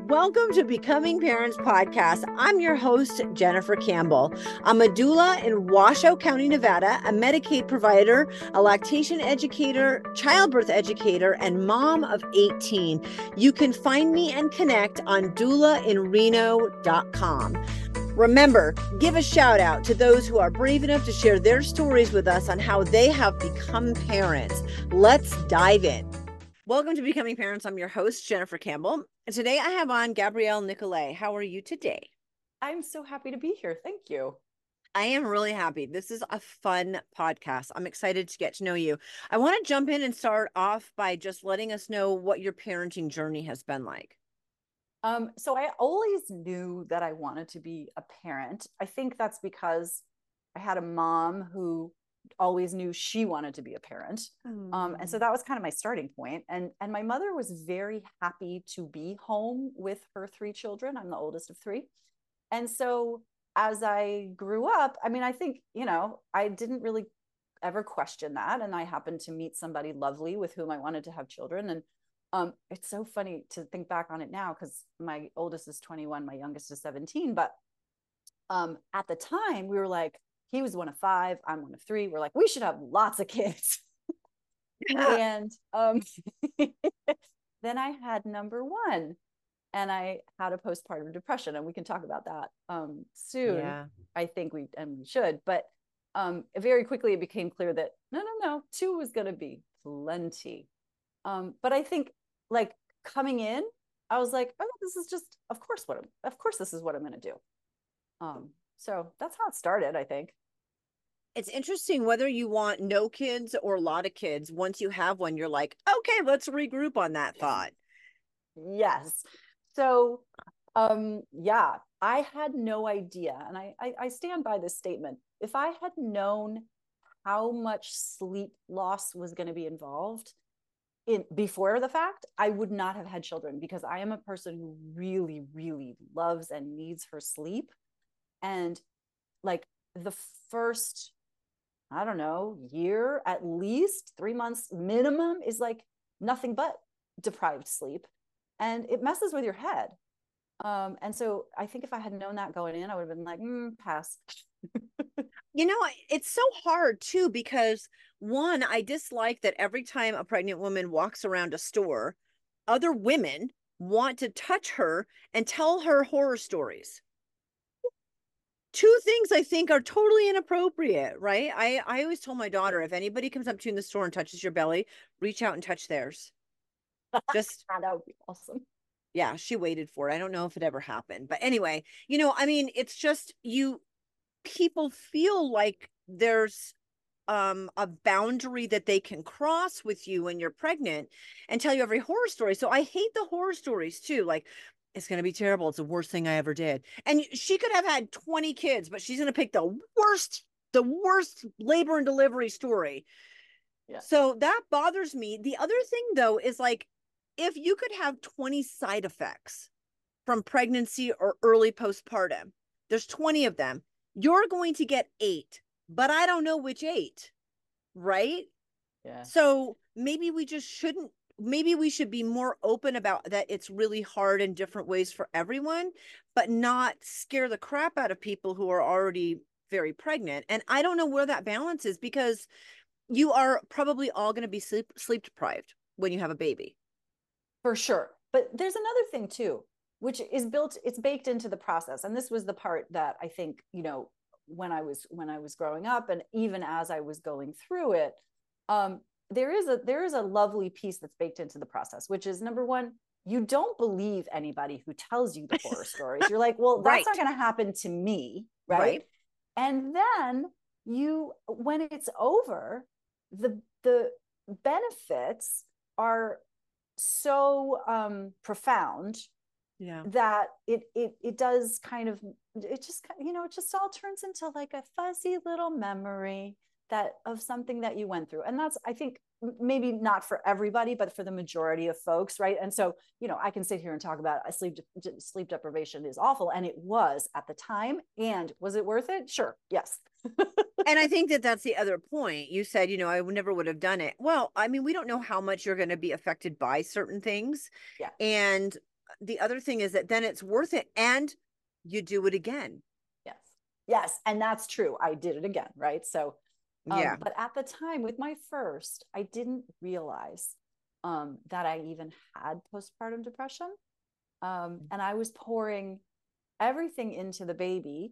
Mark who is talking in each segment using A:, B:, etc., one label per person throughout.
A: Welcome to Becoming Parents Podcast. I'm your host, Jennifer Campbell. I'm a doula in Washoe County, Nevada, a Medicaid provider, a lactation educator, childbirth educator, and mom of 18. You can find me and connect on doulainreno.com. Remember, give a shout out to those who are brave enough to share their stories with us on how they have become parents. Let's dive in. Welcome to Becoming Parents. I'm your host, Jennifer Campbell. And today I have on Gabrielle Nicolay. How are you today?
B: I'm so happy to be here. Thank you.
A: I am really happy. This is a fun podcast. I'm excited to get to know you. I want to jump in and start off by just letting us know what your parenting journey has been like.
B: So I always knew that I wanted to be a parent. I think that's because I had a mom who always knew she wanted to be a parent. And so that was kind of my starting point. And my mother was very happy to be home with her 3 children. I'm the oldest of 3. And so as I grew up, I mean, I think, I didn't really ever question that. And I happened to meet somebody lovely with whom I wanted to have children. And it's so funny to think back on it now because my oldest is 21, my youngest is 17. But at the time, we were like, he was one of 5, I'm one of 3. We're like, we should have lots of kids. And then I had number 1, and I had a postpartum depression, and we can talk about that soon.
A: Yeah.
B: I think we should, but very quickly it became clear that no, 2 was going to be plenty. But I think like coming in, I was like, oh, this is just, of course this is what I'm going to do. So that's how it started, I think.
A: It's interesting whether you want no kids or a lot of kids. Once you have one, you're like, okay, let's regroup on that thought.
B: Yes. So, yeah, I had no idea. And I stand by this statement. If I had known how much sleep loss was going to be involved before the fact, I would not have had children because I am a person who really, really loves and needs her sleep. And like the first, I don't know, year, at least 3 months minimum is like nothing but deprived sleep. And it messes with your head. And so I think if I had known that going in, I would have been like, pass.
A: It's so hard too, because one, I dislike that every time a pregnant woman walks around a store, other women want to touch her and tell her horror stories. 2 things I think are totally inappropriate, right? I always told my daughter, if anybody comes up to you in the store and touches your belly, reach out and touch theirs. Just
B: that would be awesome.
A: Yeah, she waited for it. I don't know if it ever happened. But anyway, it's just people feel like there's a boundary that they can cross with you when you're pregnant and tell you every horror story. So I hate the horror stories too. Like, it's going to be terrible. It's the worst thing I ever did. And she could have had 20 kids, but she's going to pick the worst labor and delivery story.
B: Yeah.
A: So that bothers me. The other thing though is like, if you could have 20 side effects from pregnancy or early postpartum, there's 20 of them. You're going to get 8, but I don't know which 8, right?
B: Yeah.
A: So maybe we should be more open about that. It's really hard in different ways for everyone, but not scare the crap out of people who are already very pregnant. And I don't know where that balance is, because you are probably all going to be sleep deprived when you have a baby.
B: For sure. But there's another thing too, which is it's baked into the process. And this was the part that I think, when I was growing up, and even as I was going through it, there is a lovely piece that's baked into the process, which is, number 1, you don't believe anybody who tells you the horror stories. You're like, well, that's not going to happen to me. Right. And then when it's over, the benefits are so profound, that it does kind of, it just all turns into like a fuzzy little memory of something that you went through. And that's, I think, maybe not for everybody, but for the majority of folks, right? And so, I can sit here and talk about sleep deprivation is awful, and it was at the time. And was it worth it? Sure, yes.
A: And I think that's the other point. You said, I never would have done it. Well, I mean, we don't know how much you're going to be affected by certain things.
B: Yeah.
A: And the other thing is that then it's worth it and you do it again.
B: Yes. Yes. And that's true. I did it again. Right. So,
A: Yeah.
B: but at the time with my first, I didn't realize that I even had postpartum depression. And I was pouring everything into the baby.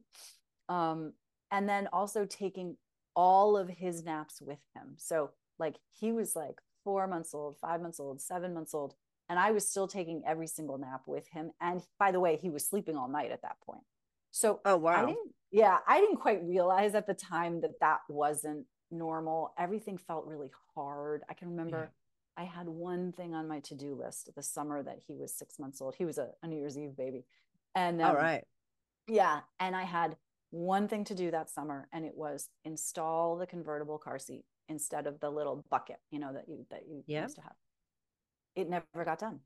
B: And then also taking all of his naps with him. So like he was like 4 months old, 5 months old, 7 months old. And I was still taking every single nap with him. And by the way, he was sleeping all night at that point. So
A: Oh,
B: I
A: wow.
B: didn't, yeah, I didn't quite realize at the time that that wasn't normal. Everything felt really hard. I can
A: Yeah.
B: remember I had one thing on my to-do list the summer that he was 6 months old. He was a New Year's Eve baby. And
A: All right.
B: yeah, and I had one thing to do that summer, and it was install the convertible car seat instead of the little bucket, that you
A: Yeah.
B: used to have. It never got done.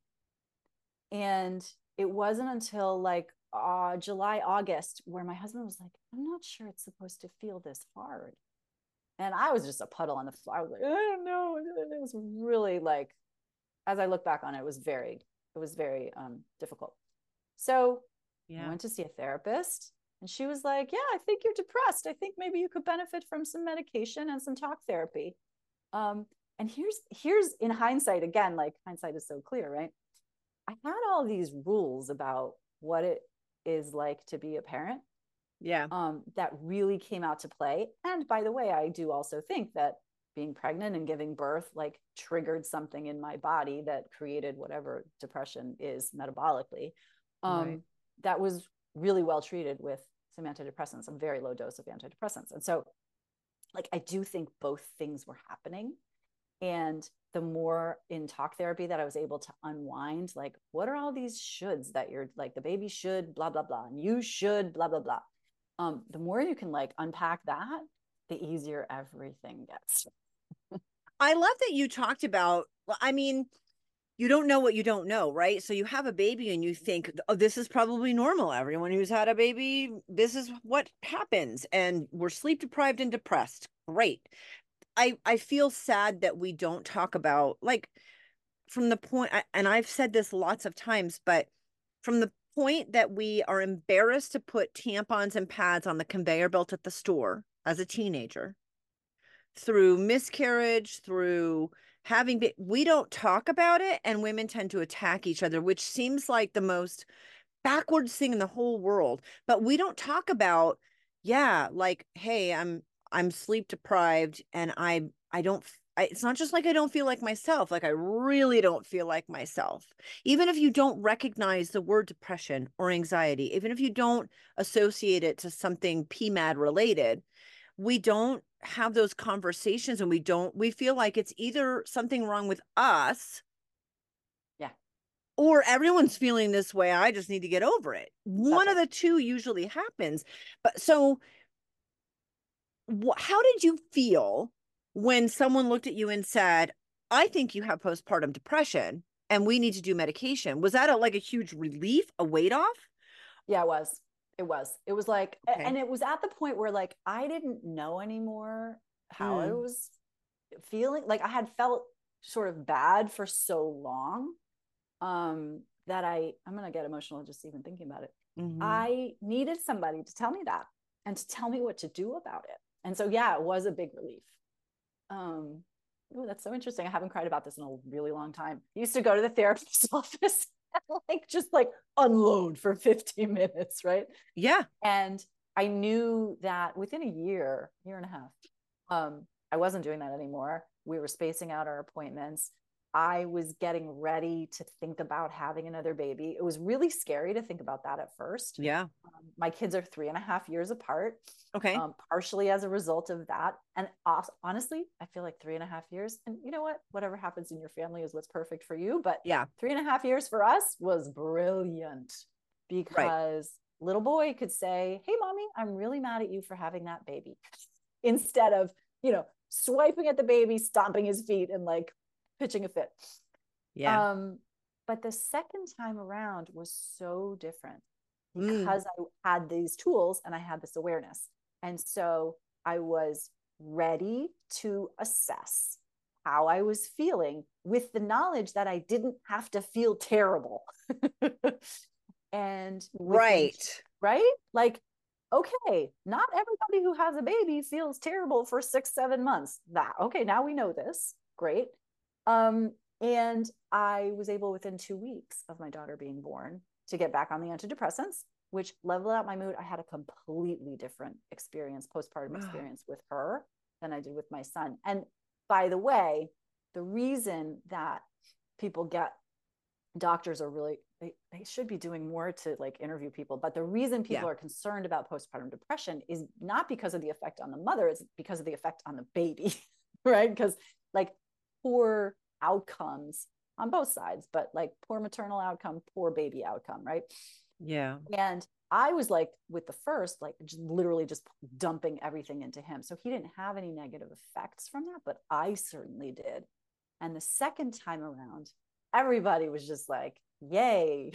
B: And it wasn't until like July, August, where my husband was like, I'm not sure it's supposed to feel this hard. And I was just a puddle on the floor. I was like, I don't know. It was really like, as I look back on it, it was very difficult. So I
A: Yeah.
B: went to see a therapist, and she was like, yeah, I think you're depressed. I think maybe you could benefit from some medication and some talk therapy. Um, and here's in hindsight, again, like hindsight is so clear, right? I had all these rules about what it is like to be a parent,
A: Yeah.
B: that really came out to play. And by the way, I do also think that being pregnant and giving birth like triggered something in my body that created whatever depression is metabolically.
A: Right.
B: Um, that was really well treated with some antidepressants, a very low dose of antidepressants. And so, like, I do think both things were happening. And the more in talk therapy that I was able to unwind, like, what are all these shoulds that you're like, the baby should, blah, blah, blah, and you should, blah, blah, blah. The more you can like unpack that, the easier everything gets.
A: I love that you talked about, I mean, you don't know what you don't know, right? So you have a baby and you think, oh, this is probably normal. Everyone who's had a baby, this is what happens. And we're sleep deprived and depressed. Great. I feel sad that we don't talk about, like, from the point, and I've said this lots of times, but from the point that we are embarrassed to put tampons and pads on the conveyor belt at the store as a teenager, through miscarriage, through having, we don't talk about it, and women tend to attack each other, which seems like the most backwards thing in the whole world. But we don't talk about, yeah, like, hey, I'm sleep deprived and I don't, it's not just like I don't feel like myself, like I really don't feel like myself. Even if you don't recognize the word depression or anxiety, even if you don't associate it to something PMAD related, we don't have those conversations, and we feel like it's either something wrong with us
B: Yeah,
A: or everyone's feeling this way. I just need to get over it.
B: that's
A: One of
B: right.
A: the two usually happens. But so, how did you feel when someone looked at you and said, I think you have postpartum depression and we need to do medication? Was that like a huge relief, a weight off?
B: Yeah, it was. It was like,
A: Okay.
B: and it was at the point where like I didn't know anymore how I
A: Mm,
B: was feeling. Like I had felt sort of bad for so long, that I'm gonna get emotional just even thinking about it.
A: hmm.
B: I needed somebody to tell me that and to tell me what to do about it. And so yeah, it was a big relief. Um, oh, that's so interesting. I haven't cried about this in a really long time. I used to go to the therapist's office and like just like unload for 15 minutes, right?
A: Yeah.
B: And I knew that within a year and a half, I wasn't doing that anymore. We were spacing out our appointments. I was getting ready to think about having another baby. It was really scary to think about that at first.
A: Yeah.
B: My kids are 3.5 years apart,
A: Okay.
B: partially as a result of that. And honestly, I feel like 3.5 years. And you know what? Whatever happens in your family is what's perfect for you. But
A: Yeah.
B: 3.5 years for us was brilliant
A: Right.
B: because little boy could say, hey, mommy, I'm really mad at you for having that baby, instead of, swiping at the baby, stomping his feet, and like pitching a fit.
A: Yeah.
B: Um, but the second time around was so different
A: Mm,
B: because I had these tools and I had this awareness. And so I was ready to assess. how I was feeling with the knowledge that I didn't have to feel terrible. And within,
A: Right.
B: right? Like, okay, not everybody who has a baby feels terrible for 6, 7 months. That, okay, now we know this. Great. And I was able within 2 weeks of my daughter being born to get back on the antidepressants, which leveled out my mood. I had a completely different experience, postpartum experience with her than I did with my son. And by the way, the reason that people get doctors are really they should be doing more to like interview people, but the reason people
A: Yeah.
B: are concerned about postpartum depression is not because of the effect on the mother, it's because of the effect on the baby. Right? Because like poor outcomes on both sides, but like poor maternal outcome, poor baby outcome, right?
A: Yeah.
B: And I was like with the first, like just literally just dumping everything into him, so he didn't have any negative effects from that, but I certainly did. And the second time around, everybody was just like, yay.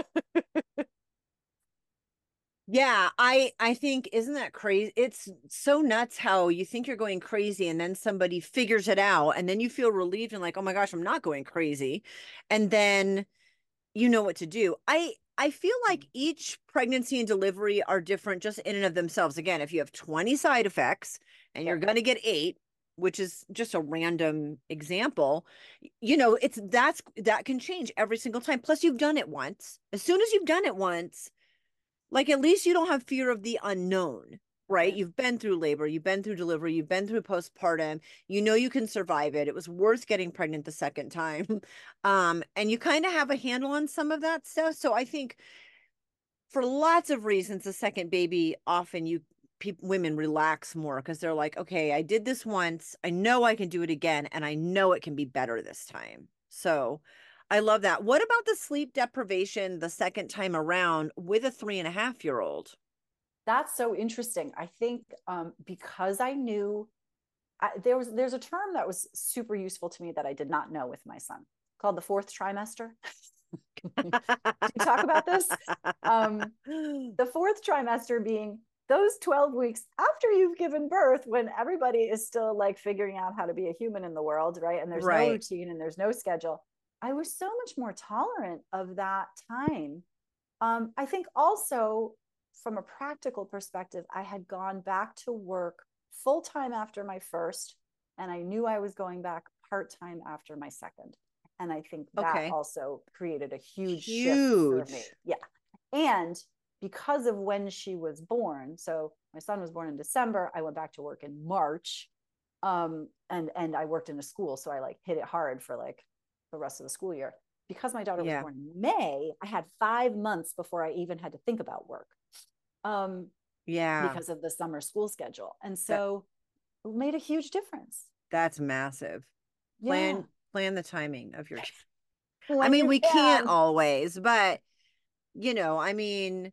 A: Yeah, I think, isn't that crazy? It's so nuts how you think you're going crazy and then somebody figures it out and then you feel relieved and like, "Oh my gosh, I'm not going crazy." And then you know what to do. I feel like each pregnancy and delivery are different just in and of themselves. Again, if you have 20 side effects and you're
B: Yep.
A: going to get 8, which is just a random example, you know, that can change every single time. Plus you've done it once. As soon as you've done it once, like at least you don't have fear of the unknown, right?
B: Right.
A: You've been through labor, you've been through delivery, you've been through postpartum, you know you can survive it. It was worth getting pregnant the second time. And you kind of have a handle on some of that stuff. So I think for lots of reasons, the second baby, often women relax more because they're like, okay, I did this once, I know I can do it again, and I know it can be better this time. So I love that. What about the sleep deprivation the second time around with a 3.5-year-old?
B: That's so interesting. I think because I knew there's a term that was super useful to me that I did not know with my son called the fourth trimester. Do you talk about this? The fourth trimester being those 12 weeks after you've given birth, when everybody is still like figuring out how to be a human in the world, right? And there's no
A: Right.
B: routine and there's no schedule. I was so much more tolerant of that time. I think also from a practical perspective, I had gone back to work full time after my first, and I knew I was going back part time after my second. And I think that
A: Okay.
B: also created a huge shift for me.
A: Huge.
B: Yeah. And because of when she was born, so my son was born in December, I went back to work in March. And I worked in a school, so I like hit it hard for like the rest of the school year. Because my daughter was
A: Yeah.
B: born in May, I had 5 months before I even had to think about work, um,
A: Yeah.
B: because of the summer school schedule. And
A: That
B: so it made a huge difference.
A: that's massive.
B: Yeah.
A: Plan the timing of your I
B: When
A: mean,
B: you
A: we can't
B: can.
A: always, but I mean,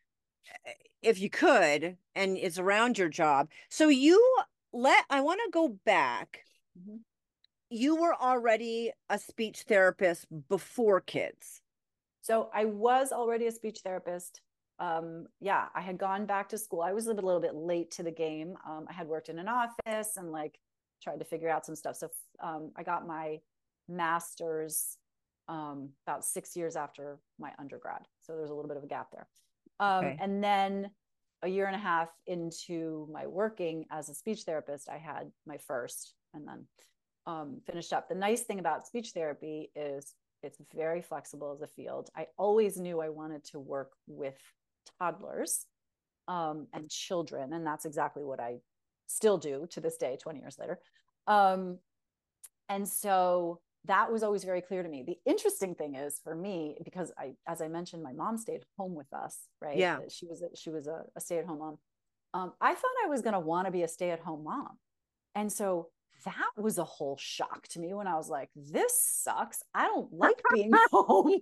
A: if you could, and it's around your job. So I want to go back.
B: Mhm.
A: You were already a speech therapist before kids.
B: So I was already a speech therapist. Yeah, I had gone back to school. I was a little bit late to the game. I had worked in an office and like tried to figure out some stuff. So I got my master's about 6 years after my undergrad. So there's a little bit of a gap there.
A: Okay.
B: And then a year and a half into my working as a speech therapist, I had my first, and then finished up. The nice thing about speech therapy is it's very flexible as a field. I always knew I wanted to work with toddlers and children, and that's exactly what I still do to this day, 20 years later. Um, and so that was always very clear to me. The interesting thing is for me, because as I mentioned, my mom stayed home with us, right?
A: Yeah.
B: She was a stay-at-home mom. I thought I was going to want to be a stay-at-home mom. And so that was a whole shock to me when I was like, this sucks. I don't like being home.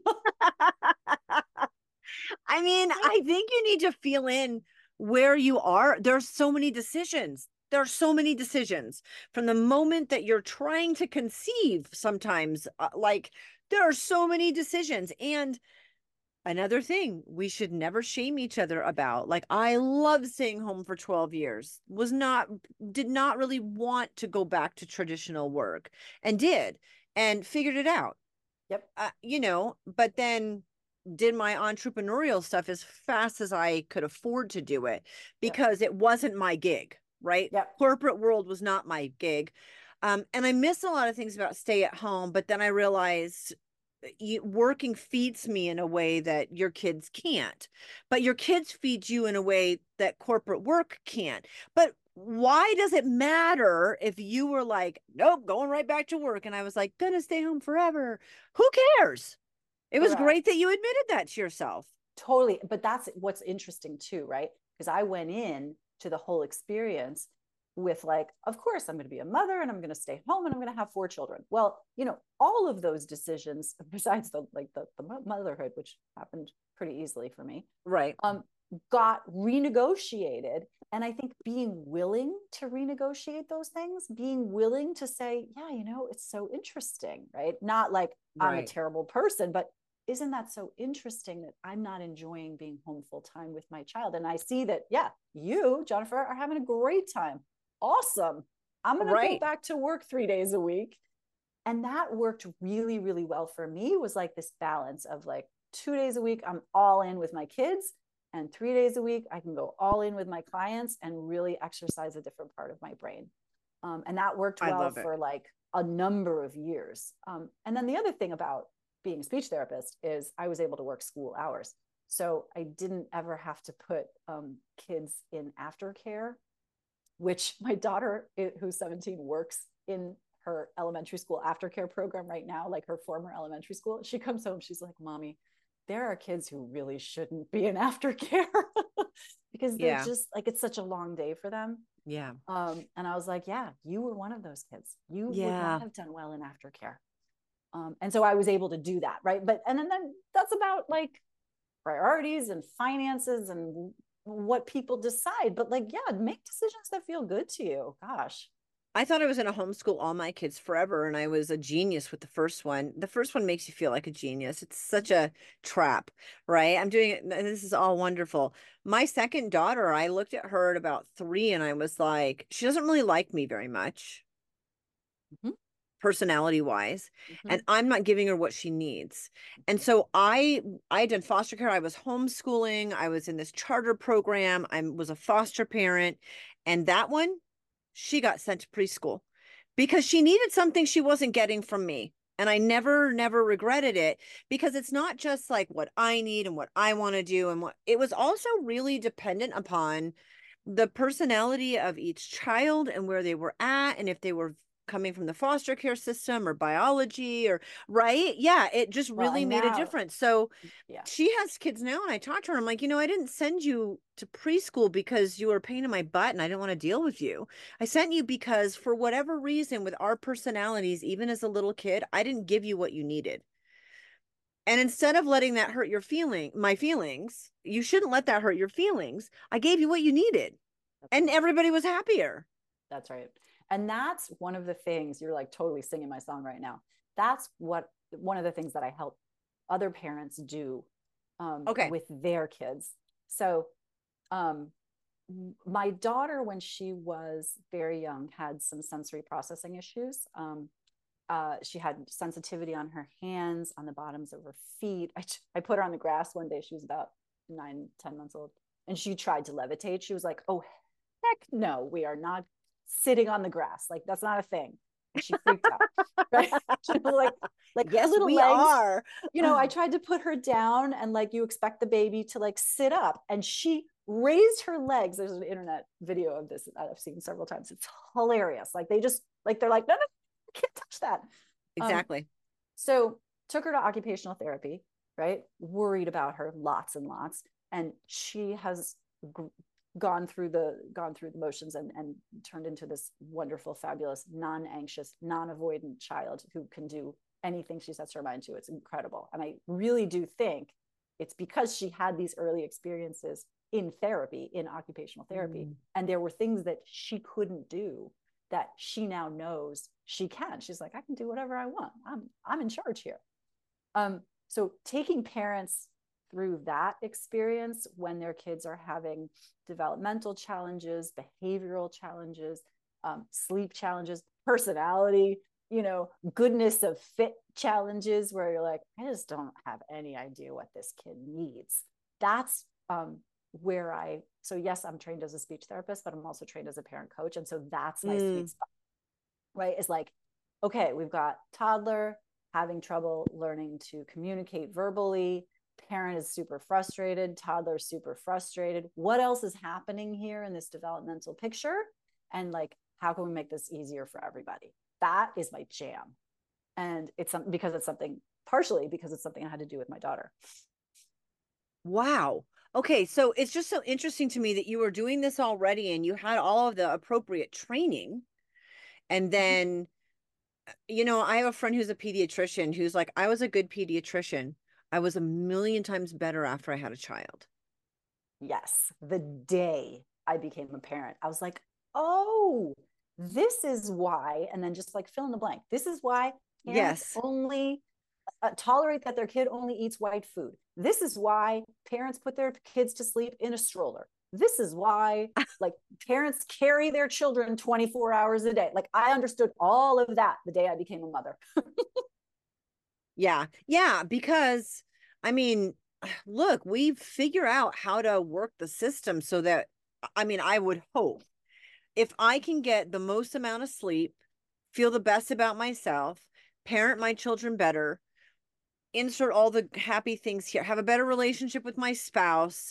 A: I mean, I think you need to feel in where you are. There's so many decisions. There are so many decisions from the moment that you're trying to conceive. Sometimes, like, there are so many decisions. And Another thing we should never shame each other about. Like, I love staying home for 12 years, did not really want to go back to traditional work, and did, and figured it out.
B: Yep.
A: But then did my entrepreneurial stuff as fast as I could afford to do it,
B: Yep.
A: because it wasn't my gig, right?
B: Yep.
A: Corporate world was not my gig. And I miss a lot of things about stay at home, but then I realized working feeds me in a way that your kids can't, but your kids feed you in a way that corporate work can't. But why does it matter if you were like, nope, going right back to work? And I was like, gonna stay home forever. Who cares? It was
B: Correct.
A: great that you admitted that to yourself.
B: Totally. But that's what's interesting too, right? Because I went in to the whole experience with like, of course, I'm going to be a mother and I'm going to stay home and I'm going to have 4 children. Well, all of those decisions, besides the motherhood, which happened pretty easily for me,
A: Right.
B: got renegotiated. And I think being willing to renegotiate those things, being willing to say, yeah, it's so interesting, right? Not like I'm a
A: Right.
B: terrible person, but isn't that so interesting that I'm not enjoying being home full time with my child? And I see that, yeah, you, Jennifer, are having a great time. Awesome. I'm going to go
A: Right.
B: back to work 3 days a week. And that worked really, really well for me. Was like this balance of like 2 days a week, I'm all in with my kids. And 3 days a week, I can go all in with my clients and really exercise a different part of my brain. And that worked
A: I
B: well
A: love it.
B: for like a number of years. And then the other thing about being a speech therapist is I was able to work school hours. So I didn't ever have to put kids in aftercare, which my daughter, who's 17, works in her elementary school aftercare program right now, like her former elementary school. She comes home, she's like, Mommy, there are kids who really shouldn't be in aftercare because they're
A: Yeah.
B: just like, it's such a long day for them.
A: Yeah.
B: And I was like, yeah, you were one of those kids. You would not
A: Yeah.
B: have done well in aftercare. And so I was able to do that. Right. But, and then that's about like priorities and finances and what people decide. But like, yeah, make decisions that feel good to you. Gosh.
A: I thought I was going to homeschool all my kids forever, and I was a genius with the first one. The first one makes you feel like a genius. It's such a trap, right? I'm doing it, and this is all wonderful. My second daughter, I looked at her at about 3, and I was like, she doesn't really like me very much,
B: Mm-hmm.
A: personality wise,
B: Mm-hmm.
A: and I'm not giving her what she needs. And so I did foster care. I was homeschooling. I was in this charter program. I was a foster parent, and that one, she got sent to preschool because she needed something she wasn't getting from me. And I never regretted it, because it's not just like what I need and what I want to do. And what it was also really dependent upon the personality of each child and where they were at, and if they were coming from the foster care system or biology, or right. Yeah, it just
B: Well,
A: really
B: and
A: made a
B: now,
A: difference. So
B: yeah,
A: she has kids now, and I talked to her. I'm like, I didn't send you to preschool because you were a pain in my butt and I didn't want to deal with you. I sent you because, for whatever reason, with our personalities, even as a little kid, I didn't give you what you needed. And instead of letting that hurt my feelings, you shouldn't let that hurt your feelings. I gave you what you needed,
B: that's
A: and
B: right.
A: everybody was happier.
B: That's right. And that's one of the things. You're like totally singing my song right now. That's one of the things that I help other parents do
A: Okay.
B: with their kids. So um, my daughter, when she was very young, had some sensory processing issues. She had sensitivity on her hands, on the bottoms of her feet. I put her on the grass one day. She was about 9, 10 months old, and she tried to levitate. She was like, "Oh, heck no, we are not sitting on the grass. Like that's not a thing." And she freaked out, right? like her
A: Yes,
B: little
A: we
B: legs.
A: are.
B: I tried to put her down, and like you expect the baby to like sit up, and she raised her legs. There's an internet video of this that I've seen several times. It's hilarious. Like they just like they're like, no, I can't touch that. Um,
A: Exactly.
B: so took her to occupational therapy, right? Worried about her lots and lots, and she has gone through the motions and turned into this wonderful, fabulous, non-anxious, non-avoidant child who can do anything she sets her mind to. It's incredible. And I really do think it's because she had these early experiences in therapy, in occupational therapy. And there were things that she couldn't do that she now knows she can. She's like, I can do whatever I want. I'm in charge here. So taking parents through that experience when their kids are having developmental challenges, behavioral challenges, sleep challenges, personality, goodness of fit challenges, where you're like, I just don't have any idea what this kid needs. That's so yes, I'm trained as a speech therapist, but I'm also trained as a parent coach. And so that's my sweet spot, right? Is like, okay, we've got toddler having trouble learning to communicate verbally. Parent is super frustrated. Toddler is super frustrated. What else is happening here in this developmental picture? And like, how can we make this easier for everybody? That is my jam. And it's partially because it's something I had to do with my daughter.
A: Wow. Okay. So it's just so interesting to me that you were doing this already and you had all of the appropriate training. And then, I have a friend who's a pediatrician who's like, I was a good pediatrician. I was a million times better after I had a child.
B: Yes. The day I became a parent, I was like, oh, this is why. And then just like fill in the blank. This is why parents
A: Yes.
B: only tolerate that their kid only eats white food. This is why parents put their kids to sleep in a stroller. This is why like parents carry their children 24 hours a day. Like I understood all of that the day I became a mother.
A: Yeah. Yeah. Because I mean, look, we figure out how to work the system so that, I would hope if I can get the most amount of sleep, feel the best about myself, parent my children better, insert all the happy things here, have a better relationship with my spouse,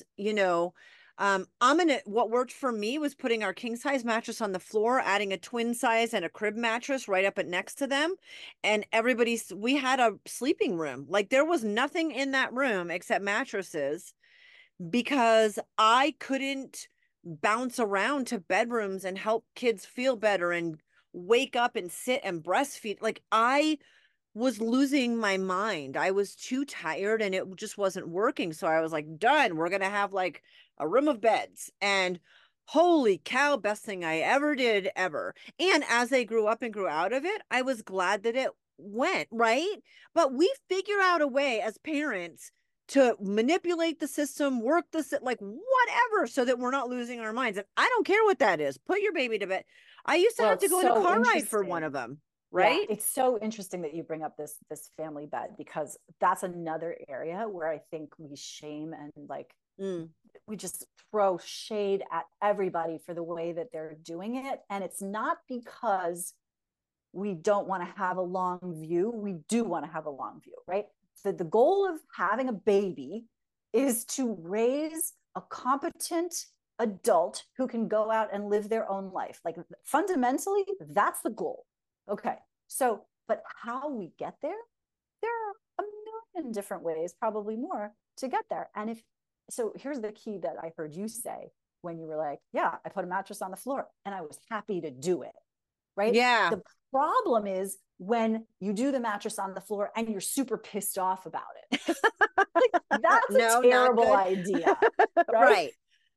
A: what worked for me was putting our king size mattress on the floor, adding a twin size and a crib mattress right up at next to them. And we had a sleeping room. Like there was nothing in that room except mattresses because I couldn't bounce around to bedrooms and help kids feel better and wake up and sit and breastfeed. Like I was losing my mind. I was too tired and it just wasn't working. So I was like, done. We're going to have like a room of beds. And holy cow, best thing I ever did ever. And as they grew up and grew out of it, I was glad that it went, right? But we figure out a way as parents to manipulate the system, work this, like whatever, so that we're not losing our minds. And I don't care what that is. Put your baby to bed. I used to
B: Well,
A: have to
B: it's
A: go in a
B: so
A: car ride for one
B: interesting.
A: of them,
B: Yeah,
A: right?
B: it's so interesting that you bring up this family bed, because that's another area where I think we shame and like we just throw shade at everybody for the way that they're doing it. And it's not because we don't want to have a long view. We do want to have a long view, right? The goal of having a baby is to raise a competent adult who can go out and live their own life. Like fundamentally, that's the goal. Okay. So, but how we get there, there are a million different ways, probably more, to get there. And here's the key that I heard you say when you were like, yeah, I put a mattress on the floor and I was happy to do it. Right.
A: Yeah.
B: The problem is when you do the mattress on the floor and you're super pissed off about it. Like, that's
A: No,
B: a
A: not
B: terrible
A: good.
B: idea. Right.
A: Right.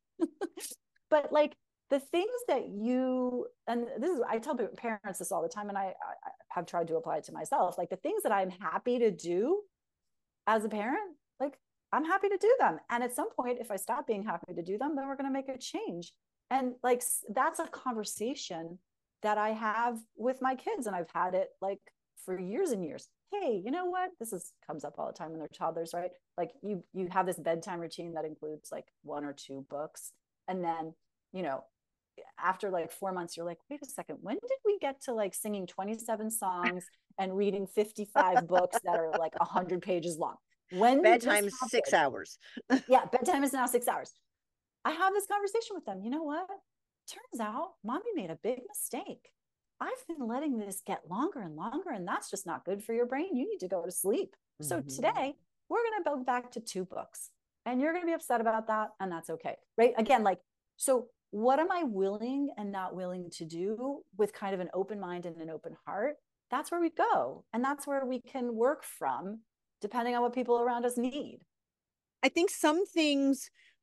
B: But like the things that and this is, I tell parents this all the time, and I have tried to apply it to myself. Like the things that I'm happy to do as a parent, like I'm happy to do them. And at some point, if I stop being happy to do them, then we're going to make a change. And like, that's a conversation that I have with my kids. And I've had it like for years and years. Hey, you know what? Comes up all the time when they're toddlers, right? Like you have this bedtime routine that includes like 1 or 2 books. And then, after like 4 months, you're like, wait a second, when did we get to like singing 27 songs and reading 55 books that are like 100 pages long? When did this
A: Bedtime's
B: happen?
A: 6 hours.
B: Yeah, bedtime is now 6 hours. I have this conversation with them. You know what? Turns out mommy made a big mistake. I've been letting this get longer and longer, and that's just not good for your brain. You need to go to sleep. Mm-hmm. So today we're going to go back to 2 books, and you're going to be upset about that, and that's okay. Right? Again, like, so what am I willing and not willing to do with kind of an open mind and an open heart? That's where we go. And that's where we can work from, depending on what people around us need.
A: I think some things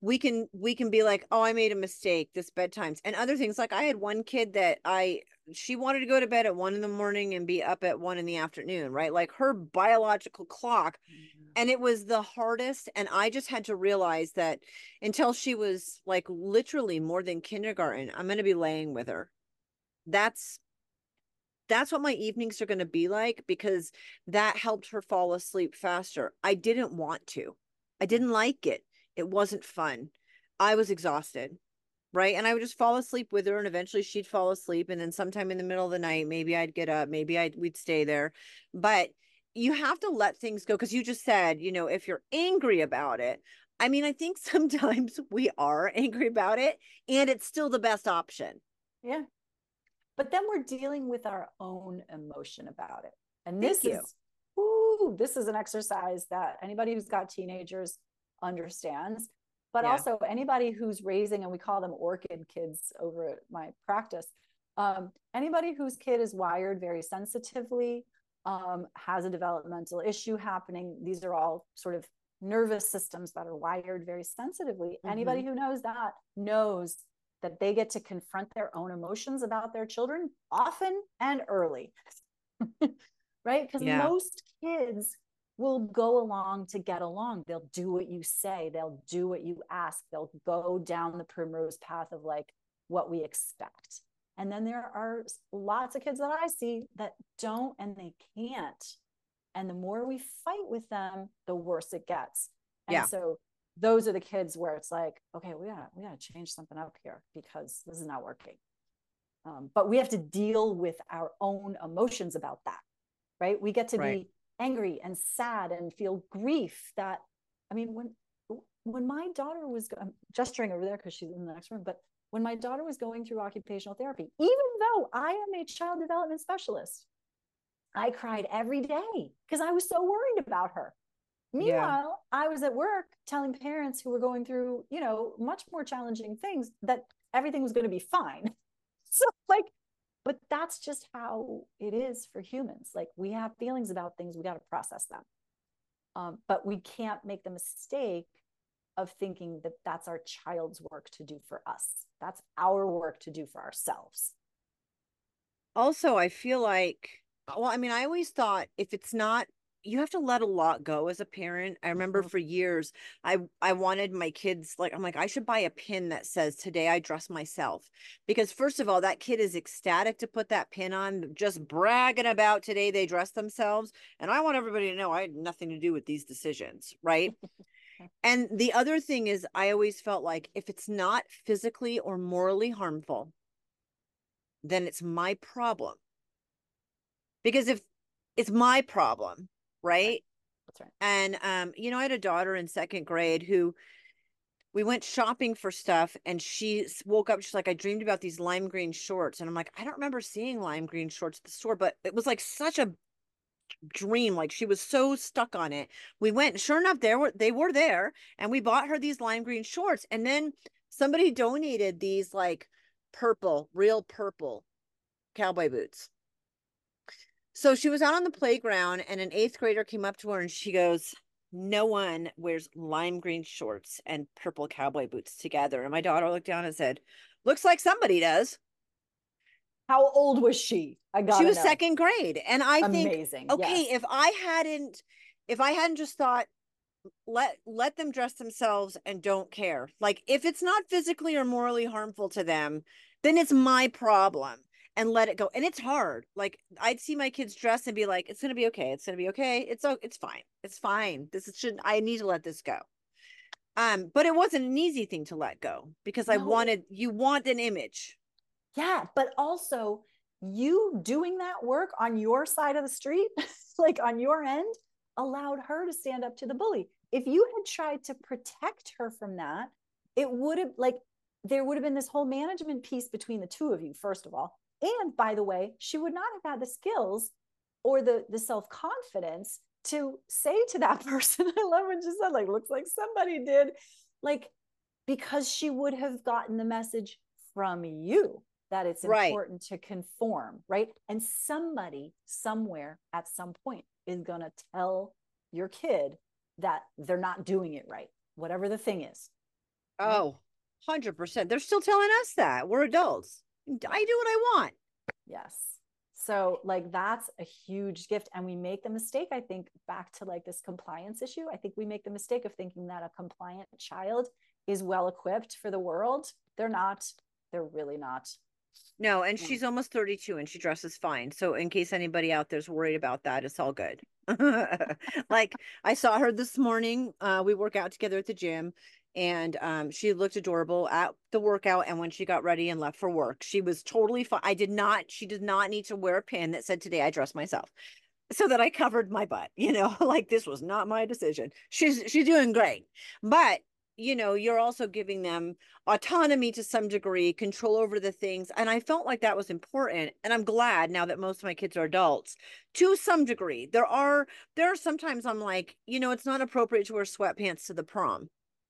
A: we can be like, oh, I made a mistake this bedtimes, and other things. Like I had one kid that she wanted to go to bed at 1 in the morning and be up at 1 in the afternoon, right? Like her biological clock. And it was the hardest. And I just had to realize that until she was like literally more than kindergarten, I'm going to be laying with her. That's that's what my evenings are going to be like, because that helped her fall asleep faster. I didn't want to. I didn't like it. It wasn't fun. I was exhausted, right? And I would just fall asleep with her, and eventually she'd fall asleep, and then sometime in the middle of the night maybe I'd get up, maybe we'd stay there. But you have to let things go, because you just said, if you're angry about it, I mean, I think sometimes we are angry about it, and it's still the best option.
B: Yeah. But then we're dealing with our own emotion about it. And
A: Thank you.
B: this is an exercise that anybody who's got teenagers understands, but
A: Yeah.
B: also anybody who's raising, and we call them orchid kids over at my practice, anybody whose kid is wired very sensitively, has a developmental issue happening. These are all sort of nervous systems that are wired very sensitively. Anybody
A: Mm-hmm.
B: who knows that knows that they get to confront their own emotions about their children often and early. Right? Because
A: Yeah.
B: most kids will go along to get along. They'll do what you say, they'll do what you ask, they'll go down the primrose path of like what we expect. And then there are lots of kids that I see that don't, and they can't. And the more we fight with them, the worse it gets. And
A: Yeah.
B: so those are the kids where it's like, okay, we gotta change something up here because this is not working. But we have to deal with our own emotions about that, right? We get to
A: Right.
B: be angry and sad and feel grief. That, I mean, when my daughter was, I'm gesturing over there because she's in the next room, but when my daughter was going through occupational therapy, even though I am a child development specialist, I cried every day because I was so worried about her.
A: Yeah.
B: Meanwhile, I was at work telling parents who were going through, much more challenging things that everything was going to be fine. So, like, but that's just how it is for humans. Like, we have feelings about things, we got to process them. But we can't make the mistake of thinking that that's our child's work to do for us. That's our work to do for ourselves.
A: Also, I feel like, well, I mean, I always thought if it's not, you have to let a lot go as a parent. I remember
B: Mhm.
A: for years, I wanted my kids, like, I'm like, I should buy a pin that says, today I dress myself. Because first of all, that kid is ecstatic to put that pin on, just bragging about today they dress themselves. And I want everybody to know I had nothing to do with these decisions, right? And the other thing is, I always felt like if it's not physically or morally harmful, then it's my problem. Because if it's my problem,
B: That's right.
A: right?
B: That's right.
A: And I had a daughter in second grade who, we went shopping for stuff, and she woke up, she's like, I dreamed about these lime green shorts. And I'm like, I don't remember seeing lime green shorts at the store, but it was like such a dream. Like she was so stuck on it. We went, and sure enough, they were there, and we bought her these lime green shorts. And then somebody donated these like real purple cowboy boots. So she was out on the playground, and an eighth grader came up to her and she goes, no one wears lime green shorts and purple cowboy boots together. And my daughter looked down and said, looks like somebody does.
B: How old was she? I
A: She
B: gotta
A: was
B: know.
A: second grade. And I think,
B: Amazing.
A: okay,
B: Yes.
A: if I hadn't just thought, let them dress themselves and don't care. Like if it's not physically or morally harmful to them, then it's my problem, and let it go. And it's hard. Like I'd see my kids dress and be like, it's gonna be okay. It's gonna be okay. It's fine. It's fine. I need to let this go. But it wasn't an easy thing to let go, because
B: No,
A: you want an image.
B: yeah, but also you doing that work on your side of the street, like on your end, allowed her to stand up to the bully. If you had tried to protect her from that, it would have, like, there would have been this whole management piece between the two of you, first of all. And by the way, she would not have had the skills or the self-confidence to say to that person, I love what you said, like, looks like somebody did, like, because she would have gotten the message from you that it's
A: Right.
B: important to conform, right? And somebody somewhere at some point is going to tell your kid that they're not doing it right, whatever the thing is. right?
A: Oh, 100%. They're still telling us that. We're adults.
B: Yeah.
A: I do what I want.
B: Yes. So like that's a huge gift. And we make the mistake, I think, back to like this compliance issue. I think we make the mistake of thinking that a compliant child is well equipped for the world. They're not. They're really not.
A: No, and she's almost 32 and she dresses fine. So in case anybody out there's worried about that, it's all good. Like I saw her this morning. We work out together at the gym and she looked adorable at the workout, and when she got ready and left for work, she was totally fine. She did not need to wear a pin that said today I dress myself so that I covered my butt, like this was not my decision. She's doing great. But you're also giving them autonomy to some degree, control over the things. And I felt like that was important. And I'm glad now that most of my kids are adults to some degree. There are sometimes I'm like, it's not appropriate to wear sweatpants to the prom.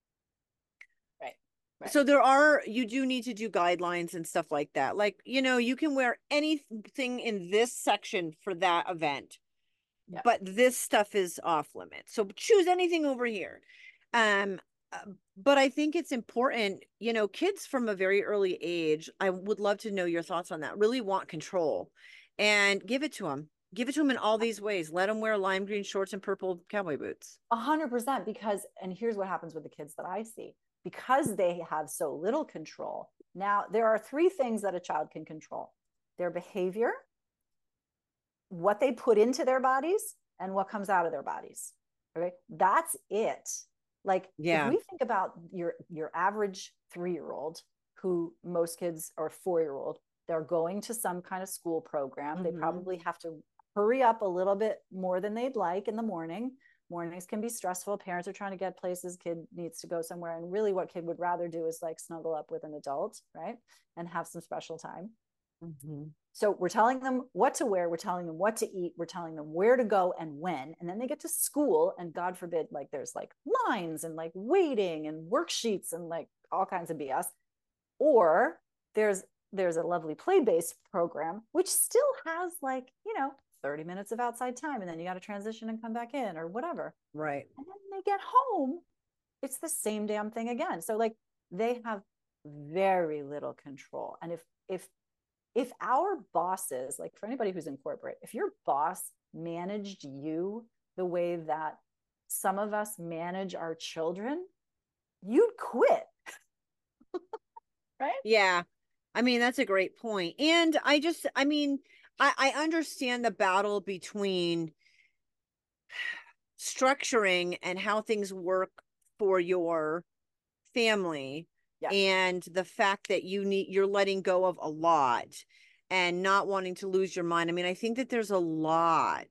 B: Right. Right.
A: So you do need to do guidelines and stuff like that. Like, you can wear anything in this section for that event,
B: Yeah.
A: but this stuff is off limits. So choose anything over here. Um, but I think it's important, kids from a very early age, I would love to know your thoughts on that, really want control, and give it to them. Give it to them in all these ways. Let them wear lime green shorts and purple cowboy boots.
B: 100%. Because, and here's what happens with the kids that I see, because they have so little control. Now, there are three things that a child can control: their behavior, what they put into their bodies, and what comes out of their bodies. Okay. That's it. Like if
A: Yeah.
B: we think about your average 3-year-old, who most kids, or 4-year-old, they're going to some kind of school program. They probably have to hurry up a little bit more than they'd like in the morning. Mornings can be stressful. Parents are trying to get places. Kid needs to go somewhere. And really what kid would rather do is like snuggle up with an adult, right? And have some special time. So we're telling them what to wear, we're telling them what to eat, we're telling them where to go and when. And then they get to school, and God forbid, like there's like lines and like waiting and worksheets and like all kinds of BS. Or there's a lovely play-based program which still has like 30 minutes of outside time, and then you got to transition and come back in or whatever.
A: Right.
B: And then they get home, it's the same damn thing again. So like they have very little control. And if our bosses, like for anybody who's in corporate, if your boss managed you the way that some of us manage our children, you'd quit. Right?
A: Yeah. I mean, that's a great point. And I understand the battle between structuring and how things work for your family,
B: Yeah.
A: and the fact that you're letting go of a lot and not wanting to lose your mind. I mean, I think that there's a lot.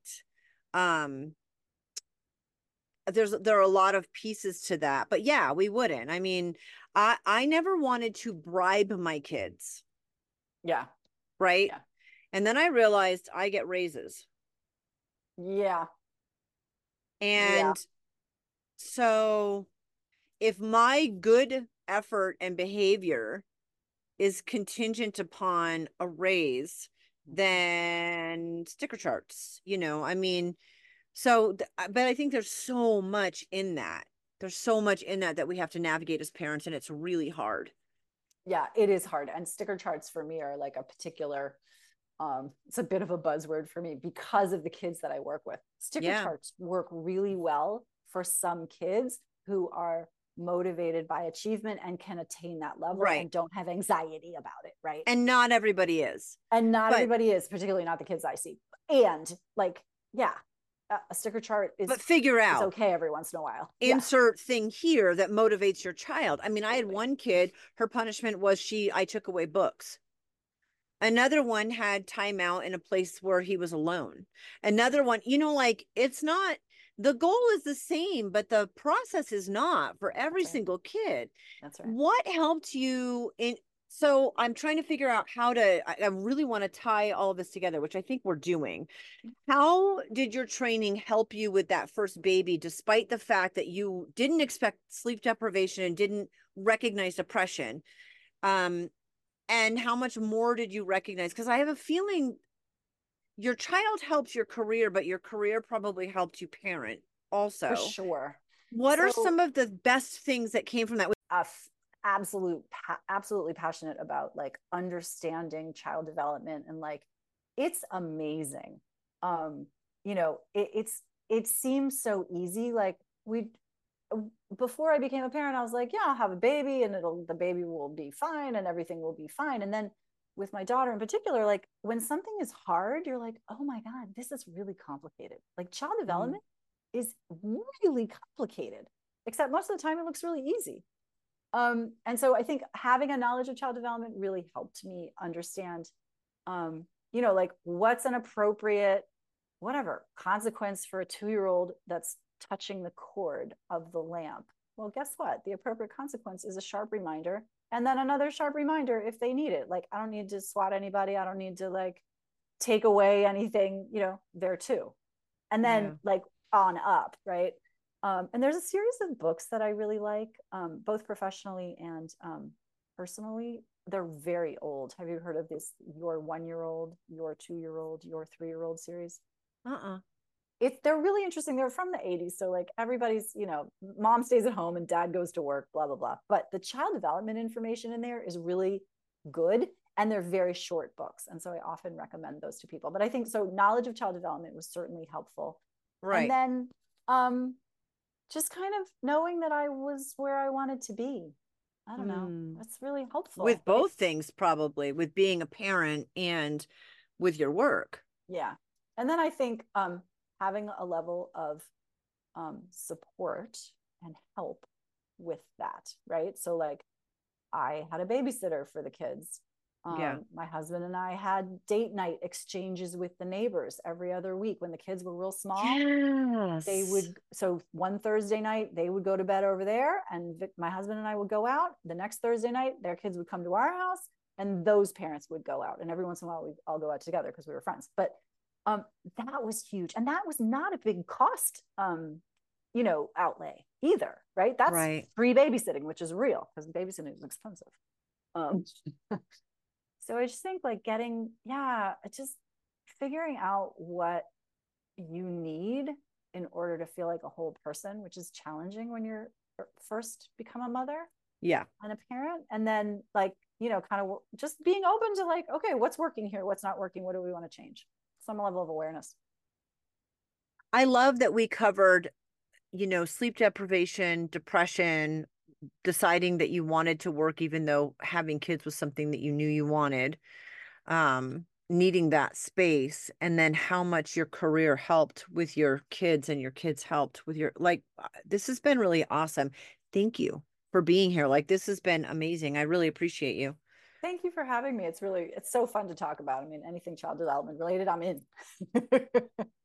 A: There are a lot of pieces to that. But yeah, we wouldn't. I mean, I never wanted to bribe my kids.
B: Yeah.
A: Right.
B: Yeah.
A: And then I realized I get raises.
B: Yeah.
A: And so if my good effort and behavior is contingent upon a raise, then sticker charts, I mean, but I think there's so much in that. There's so much in that we have to navigate as parents, and it's really hard.
B: Yeah, it is hard. And sticker charts for me are like a particular, it's a bit of a buzzword for me because of the kids that I work with. Sticker charts work really well for some kids who are motivated by achievement and can attain that level, and don't have anxiety about it, right?
A: And not everybody is.
B: Everybody is, particularly not the kids I see. And like, yeah, a sticker chart is,
A: but figure out,
B: it's okay every once in a while.
A: Insert thing here that motivates your child. I mean, I had one kid, her punishment was I took away books. Another one had timeout in a place where he was alone. Another one, like, it's not, the goal is the same, but the process is not for every single kid.
B: That's right.
A: What helped you in? So I'm trying to figure out I really want to tie all of this together, which I think we're doing. How did your training help you with that first baby, despite the fact that you didn't expect sleep deprivation and didn't recognize depression? And how much more did you recognize? Because I have a feeling your child helps your career, but your career probably helped you parent also.
B: For sure.
A: What are some of the best things that came from that?
B: absolutely passionate about like understanding child development, and like it's amazing. um it seems so easy. Like we before I became a parent, I was like, yeah, I'll have a baby and the baby will be fine and everything will be fine. And then with my daughter in particular, like when something is hard, you're like, oh my God, this is really complicated. Like child
A: Mm.
B: development is really complicated, except most of the time it looks really easy. And so I think having a knowledge of child development really helped me understand, like what's an appropriate, whatever, consequence for a 2-year-old that's touching the cord of the lamp. Well, guess what? The appropriate consequence is a sharp reminder, and then another sharp reminder if they need it. Like, I don't need to swat anybody. I don't need to like take away anything, there too. And then
A: Yeah.
B: like on up, right? And there's a series of books that I really like, both professionally and personally. They're very old. Have you heard of this Your 1 Year Old, Your 2 Year Old, Your 3 Year Old series?
A: Uh-uh.
B: They're really interesting. They're from the 80s. So like everybody's, mom stays at home and dad goes to work, blah, blah, blah. But the child development information in there is really good. And they're very short books. And so I often recommend those to people. But I think so knowledge of child development was certainly helpful. And
A: Right.
B: then um just kind of knowing that I was where I wanted to be. I don't know.
A: Hmm.
B: That's really helpful,
A: With
B: right?
A: both things, probably, with being a parent and with your work.
B: Yeah. And then I think having a level of support and help with that, right? So like I had a babysitter for the kids.
A: Yeah.
B: My husband and I had date night exchanges with the neighbors every other week when the kids were real small. They
A: Yes.
B: would, so one Thursday night they would go to bed over there, and my husband and I would go out. The next Thursday night their kids would come to our house, and those parents would go out, and every once in a while we'd all go out together because we were friends. But um that was huge, and that was not a big cost outlay either, right? That's
A: Right.
B: free babysitting, which is real because babysitting is expensive. um so I just think like just figuring out what you need in order to feel like a whole person, which is challenging when you're first become a mother
A: Yeah.
B: and a parent. And then like, kind of just being open to like, okay, what's working here? What's not working? What do we want to change? Some level of awareness.
A: I love that we covered, sleep deprivation, depression, deciding that you wanted to work even though having kids was something that you knew you wanted, needing that space, and then how much your career helped with your kids and your kids helped with your, like, this has been really awesome. Thank you for being here. Like, this has been amazing. I really appreciate you.
B: Thank you for having me. It's so fun to talk about. I mean, anything child development related, I'm in.